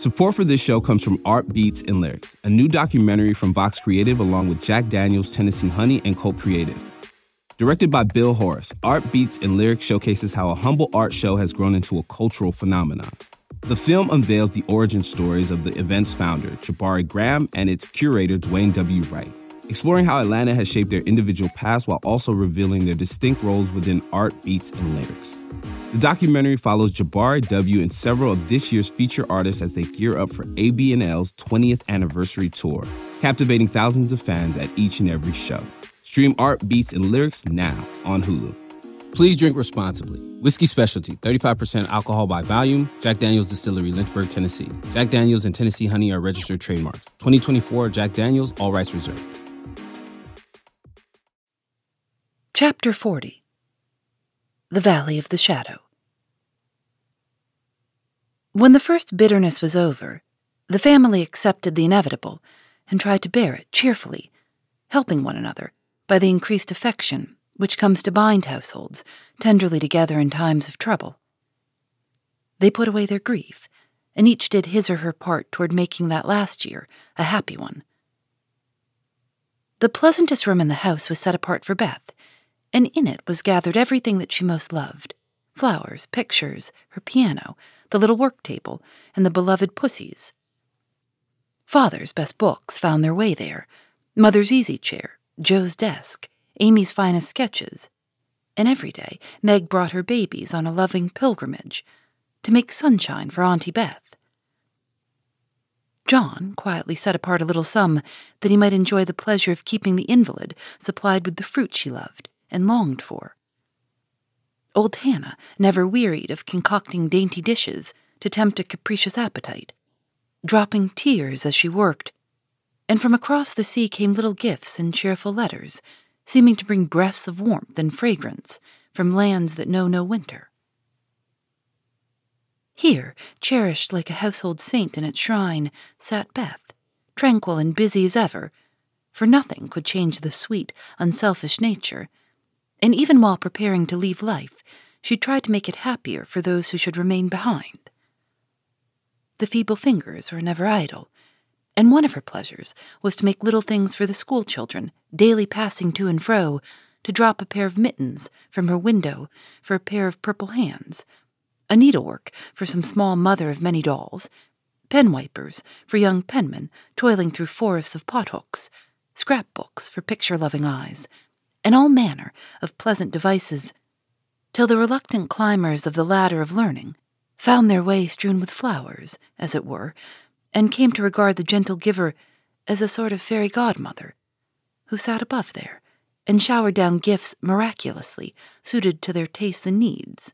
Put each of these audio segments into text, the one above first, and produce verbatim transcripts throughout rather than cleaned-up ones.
Support for this show comes from Art Beats and Lyrics, a new documentary from Vox Creative along with Jack Daniels, Tennessee Honey, and Cult Creative. Directed by Bill Horace, Art Beats and Lyrics showcases how a humble art show has grown into a cultural phenomenon. The film unveils the origin stories of the event's founder, Jabari Graham, and its curator, Dwayne W. Wright, exploring how Atlanta has shaped their individual paths while also revealing their distinct roles within Art Beats and Lyrics. The documentary follows Jabari W. and several of this year's feature artists as they gear up for A B N L's twentieth anniversary tour, captivating thousands of fans at each and every show. Stream Art Beats and Lyrics now on Hulu. Please drink responsibly. Whiskey Specialty, thirty-five percent alcohol by volume. Jack Daniels Distillery, Lynchburg, Tennessee. Jack Daniels and Tennessee Honey are registered trademarks. twenty twenty-four Jack Daniels, all rights reserved. Chapter forty. The Valley of the Shadow. When the first bitterness was over, the family accepted the inevitable and tried to bear it cheerfully, helping one another by the increased affection which comes to bind households tenderly together in times of trouble. They put away their grief, and each did his or her part toward making that last year a happy one. The pleasantest room in the house was set apart for Beth, and in it was gathered everything that she most loved: flowers, pictures, her piano, the little work table, and the beloved pussies. Father's best books found their way there, Mother's easy chair, Joe's desk, Amy's finest sketches, and every day Meg brought her babies on a loving pilgrimage to make sunshine for Auntie Beth. John quietly set apart a little sum that he might enjoy the pleasure of keeping the invalid supplied with the fruit she loved and longed for. Old Hannah never wearied of concocting dainty dishes to tempt a capricious appetite, dropping tears as she worked, and from across the sea came little gifts and cheerful letters, seeming to bring breaths of warmth and fragrance from lands that know no winter. Here, cherished like a household saint in its shrine, sat Beth, tranquil and busy as ever, for nothing could change the sweet, unselfish nature, and even while preparing to leave life, she tried to make it happier for those who should remain behind. The feeble fingers were never idle, and one of her pleasures was to make little things for the school children, daily passing to and fro, to drop a pair of mittens from her window for a pair of purple hands, a needlework for some small mother of many dolls, pen wipers for young penmen toiling through forests of pothooks, scrapbooks for picture-loving eyes, and all manner of pleasant devices, till the reluctant climbers of the ladder of learning found their way strewn with flowers, as it were, and came to regard the gentle giver as a sort of fairy godmother, who sat above there and showered down gifts miraculously suited to their tastes and needs.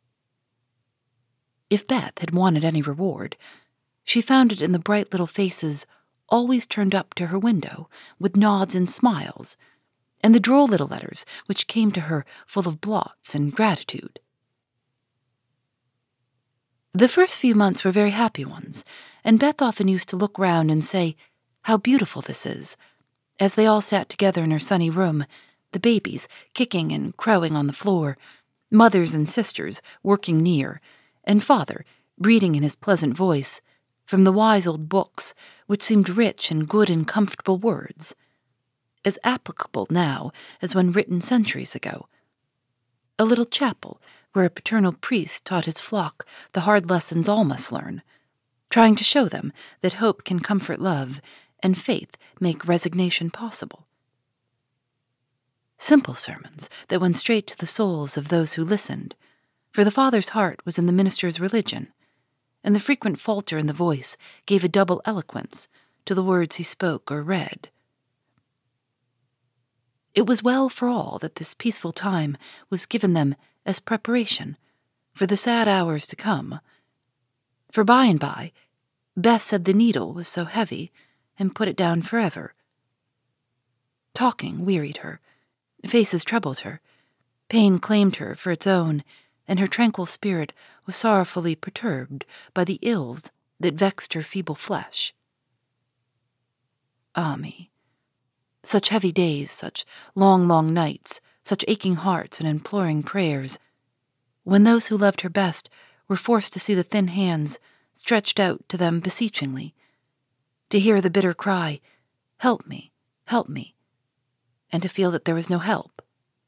If Beth had wanted any reward, she found it in the bright little faces always turned up to her window with nods and smiles, and the droll little letters which came to her full of blots and gratitude. The first few months were very happy ones, and Beth often used to look round and say, "How beautiful this is," as they all sat together in her sunny room, the babies kicking and crowing on the floor, mothers and sisters working near, and father reading in his pleasant voice from the wise old books which seemed rich and good and comfortable words, as applicable now as when written centuries ago. A little chapel where a paternal priest taught his flock the hard lessons all must learn, trying to show them that hope can comfort love and faith make resignation possible. Simple sermons that went straight to the souls of those who listened, for the father's heart was in the minister's religion, and the frequent falter in the voice gave a double eloquence to the words he spoke or read. It was well for all that this peaceful time was given them as preparation for the sad hours to come. For by and by, Beth said the needle was so heavy and put it down forever. Talking wearied her, faces troubled her, pain claimed her for its own, and her tranquil spirit was sorrowfully perturbed by the ills that vexed her feeble flesh. Ah me! Such heavy days, such long, long nights, such aching hearts and imploring prayers, when those who loved her best were forced to see the thin hands stretched out to them beseechingly, to hear the bitter cry, "Help me, help me," and to feel that there was no help.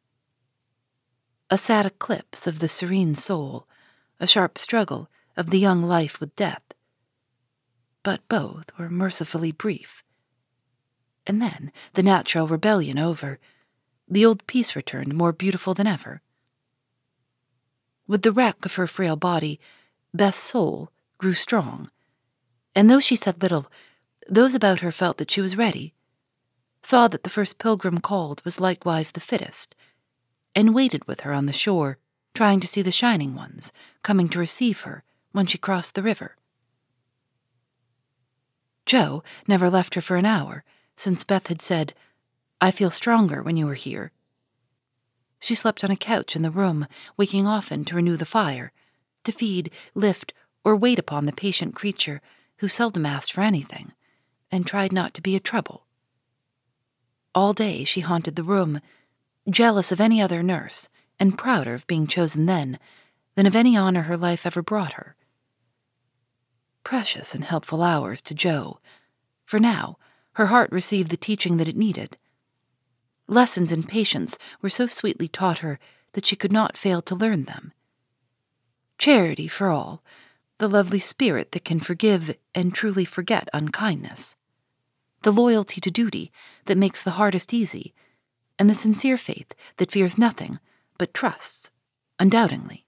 A sad eclipse of the serene soul, a sharp struggle of the young life with death. But both were mercifully brief. And then, the natural rebellion over, the old peace returned more beautiful than ever. With the wreck of her frail body, Beth's soul grew strong, and though she said little, those about her felt that she was ready, saw that the first pilgrim called was likewise the fittest, and waited with her on the shore, trying to see the shining ones coming to receive her when she crossed the river. Joe never left her for an hour, since Beth had said, "I feel stronger when you are here." She slept on a couch in the room, waking often to renew the fire, to feed, lift, or wait upon the patient creature who seldom asked for anything, and tried not to be a trouble. All day she haunted the room, jealous of any other nurse, and prouder of being chosen then than of any honor her life ever brought her. Precious and helpful hours to Joe, for now her heart received the teaching that it needed. Lessons in patience were so sweetly taught her that she could not fail to learn them. Charity for all, the lovely spirit that can forgive and truly forget unkindness, the loyalty to duty that makes the hardest easy, and the sincere faith that fears nothing but trusts, undoubtingly.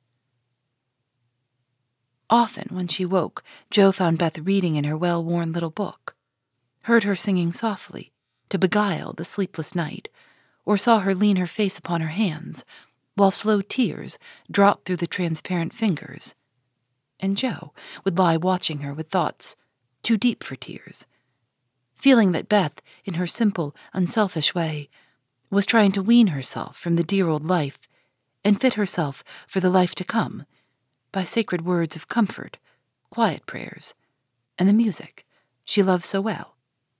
Often, when she woke, Joe found Beth reading in her well-worn little book, heard her singing softly to beguile the sleepless night, or saw her lean her face upon her hands, while slow tears dropped through the transparent fingers, and Joe would lie watching her with thoughts too deep for tears, feeling that Beth, in her simple, unselfish way, was trying to wean herself from the dear old life and fit herself for the life to come by sacred words of comfort, quiet prayers, and the music she loved so well.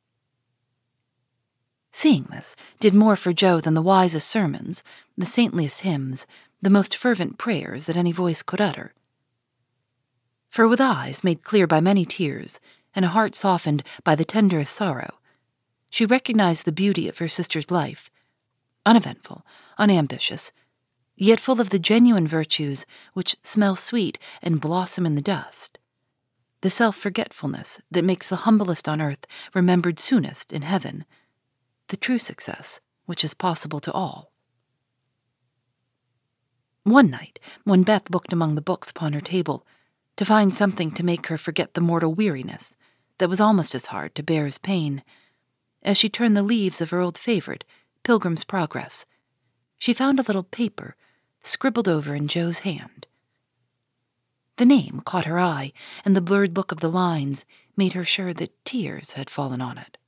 Seeing this did more for Joe than the wisest sermons, the saintliest hymns, the most fervent prayers that any voice could utter. For with eyes made clear by many tears, and a heart softened by the tenderest sorrow, she recognized the beauty of her sister's life, uneventful, unambitious, yet full of the genuine virtues which smell sweet and blossom in the dust, the self-forgetfulness that makes the humblest on earth remembered soonest in heaven, the true success which is possible to all. One night, when Beth looked among the books upon her table, to find something to make her forget the mortal weariness that was almost as hard to bear as pain, as she turned the leaves of her old favorite, Pilgrim's Progress, she found a little paper scribbled over in Joe's hand. The name caught her eye, and the blurred look of the lines made her sure that tears had fallen on it.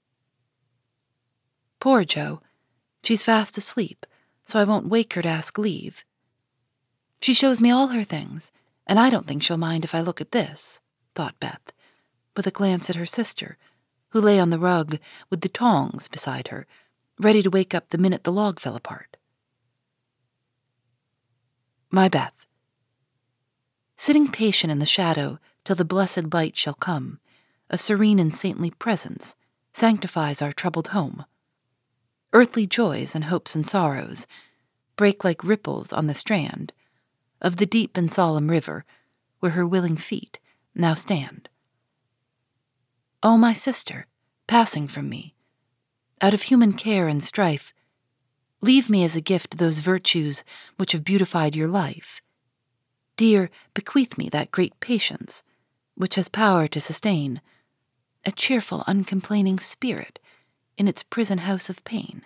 Poor Joe, she's fast asleep, so I won't wake her to ask leave. She shows me all her things, and I don't think she'll mind if I look at this, thought Beth, with a glance at her sister, who lay on the rug with the tongs beside her, ready to wake up the minute the log fell apart. My Beth, sitting patient in the shadow till the blessed light shall come, a serene and saintly presence sanctifies our troubled home. Earthly joys and hopes and sorrows break like ripples on the strand of the deep and solemn river where her willing feet now stand. O my sister, passing from me, out of human care and strife, leave me as a gift those virtues which have beautified your life. Dear, bequeath me that great patience which has power to sustain a cheerful, uncomplaining spirit in its prison house of pain.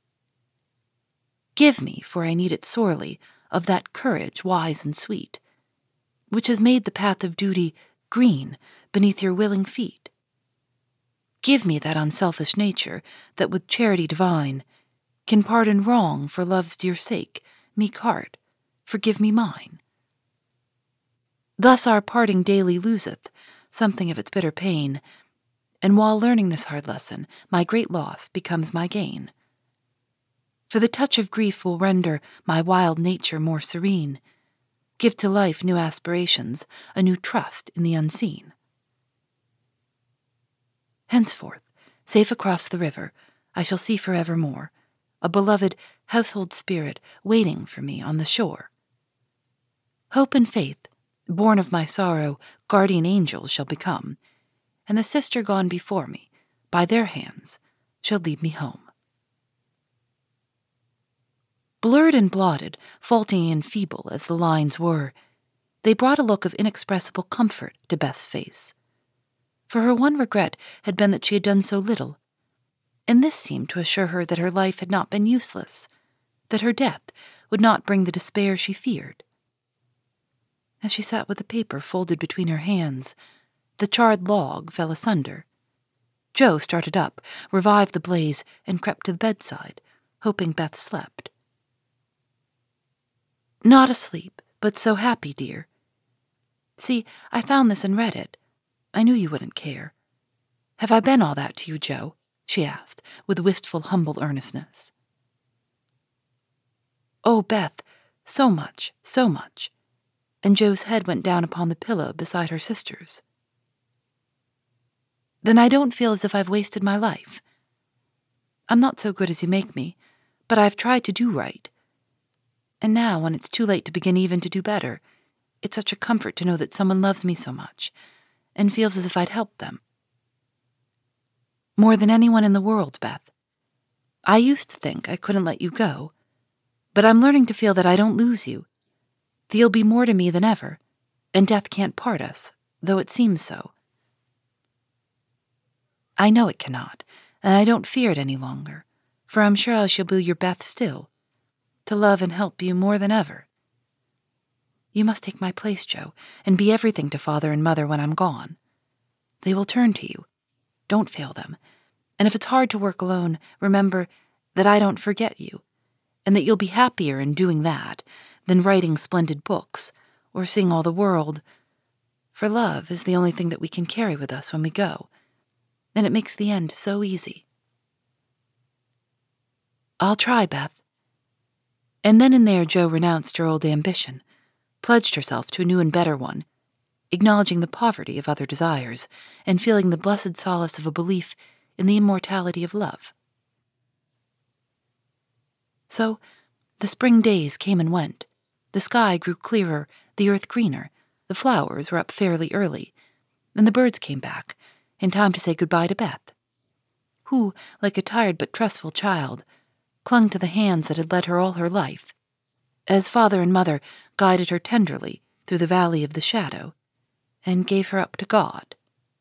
Give me, for I need it sorely, of that courage wise and sweet, which has made the path of duty green beneath your willing feet. Give me that unselfish nature that with charity divine can pardon wrong for love's dear sake, meek heart, forgive me mine. Thus our parting daily loseth something of its bitter pain, and while learning this hard lesson, my great loss becomes my gain. For the touch of grief will render my wild nature more serene, give to life new aspirations, a new trust in the unseen. Henceforth, safe across the river, I shall see forevermore a beloved household spirit waiting for me on the shore. Hope and faith, born of my sorrow, guardian angels shall become, and the sister gone before me, by their hands, shall lead me home. Blurred and blotted, faulty and feeble as the lines were, they brought a look of inexpressible comfort to Beth's face. For her one regret had been that she had done so little, and this seemed to assure her that her life had not been useless, that her death would not bring the despair she feared. As she sat with the paper folded between her hands, the charred log fell asunder. Joe started up, revived the blaze, and crept to the bedside, hoping Beth slept. "Not asleep, but so happy, dear. See, I found this and read it. I knew you wouldn't care. Have I been all that to you, Joe?" she asked, with wistful, humble earnestness. "Oh, Beth, so much, so much." And Joe's head went down upon the pillow beside her sister's. "Then I don't feel as if I've wasted my life. I'm not so good as you make me, but I've tried to do right. And now, when it's too late to begin even to do better, it's such a comfort to know that someone loves me so much, and feels as if I'd help them. More than anyone in the world, Beth. I used to think I couldn't let you go, but I'm learning to feel that I don't lose you, that you'll be more to me than ever, and death can't part us, though it seems so. I know it cannot, and I don't fear it any longer, for I'm sure I shall be your Beth still, to love and help you more than ever. You must take my place, Joe, and be everything to Father and Mother when I'm gone. They will turn to you. Don't fail them. And if it's hard to work alone, remember that I don't forget you, and that you'll be happier in doing that than writing splendid books or seeing all the world, for love is the only thing that we can carry with us when we go, and it makes the end so easy. I'll try, Beth." And then and there Joe renounced her old ambition, pledged herself to a new and better one, acknowledging the poverty of other desires, and feeling the blessed solace of a belief in the immortality of love. So, the spring days came and went. The sky grew clearer, the earth greener, the flowers were up fairly early, and the birds came back, in time to say goodbye to Beth, who, like a tired but trustful child, clung to the hands that had led her all her life, as Father and Mother guided her tenderly through the valley of the shadow, and gave her up to God.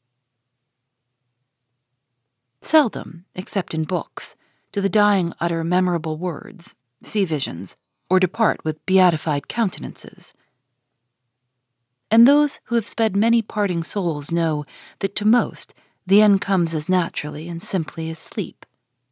Seldom, except in books, do the dying utter memorable words, see visions, or depart with beatified countenances. And those who have sped many parting souls know that to most the end comes as naturally and simply as sleep.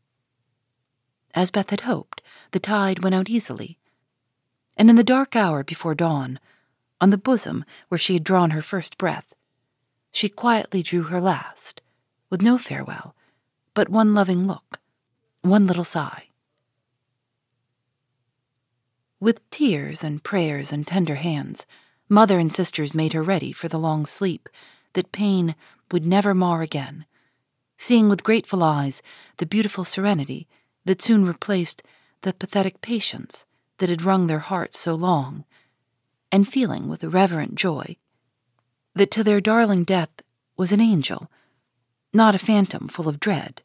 As Beth had hoped, the tide went out easily, and in the dark hour before dawn, on the bosom where she had drawn her first breath, she quietly drew her last, with no farewell, but one loving look, one little sigh. With tears and prayers and tender hands, mother and sisters made her ready for the long sleep that pain would never mar again, seeing with grateful eyes the beautiful serenity that soon replaced the pathetic patience that had wrung their hearts so long, and feeling with a reverent joy that to their darling death was an angel, not a phantom full of dread.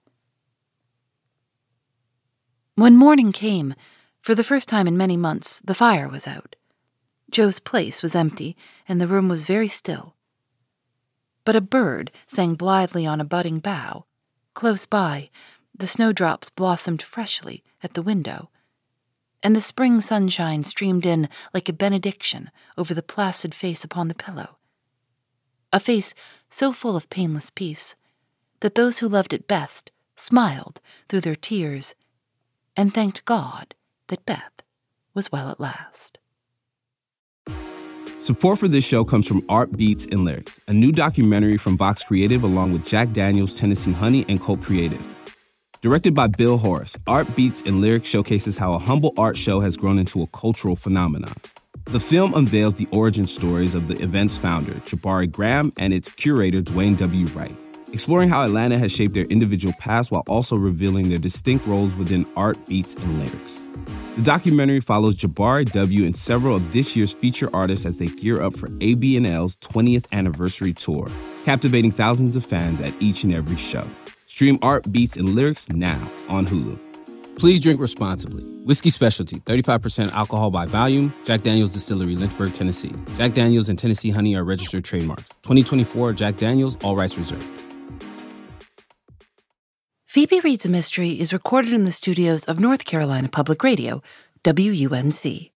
When morning came, for the first time in many months, the fire was out. Joe's place was empty, and the room was very still. But a bird sang blithely on a budding bough. Close by, the snowdrops blossomed freshly at the window, and the spring sunshine streamed in like a benediction over the placid face upon the pillow. A face so full of painless peace that those who loved it best smiled through their tears and thanked God that Beth was well at last. Support for this show comes from Art Beats and Lyrics, a new documentary from Vox Creative along with Jack Daniels, Tennessee Honey, and Colt Creative. Directed by Bill Horace, Art Beats and Lyrics showcases how a humble art show has grown into a cultural phenomenon. The film unveils the origin stories of the event's founder, Jabari Graham, and its curator, Dwayne W. Wright, exploring how Atlanta has shaped their individual past while also revealing their distinct roles within art, beats, and lyrics. The documentary follows Jabari W. and several of this year's feature artists as they gear up for A B N L's twentieth anniversary tour, captivating thousands of fans at each and every show. Stream Art, Beats, and Lyrics now on Hulu. Please drink responsibly. Whiskey Specialty, thirty-five percent alcohol by volume. Jack Daniel's Distillery, Lynchburg, Tennessee. Jack Daniel's and Tennessee Honey are registered trademarks. twenty twenty-four Jack Daniel's, all rights reserved. Phoebe Reads a Mystery is recorded in the studios of North Carolina Public Radio, W U N C.